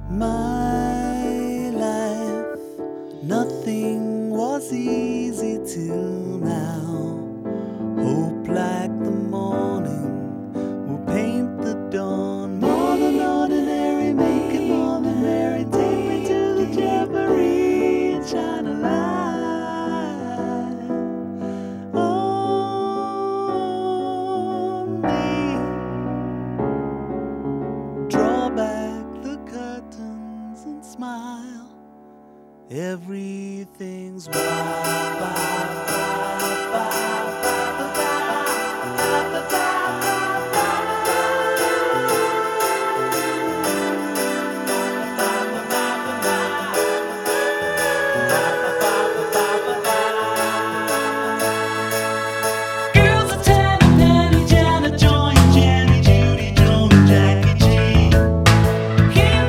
My life, nothing was easy till now. Hope like the morning will paint the dawn. More than ordinary, make it more than merry. Take me to the jamboree and shine a light on me. Draw back the curtains and smile. Everything's wild.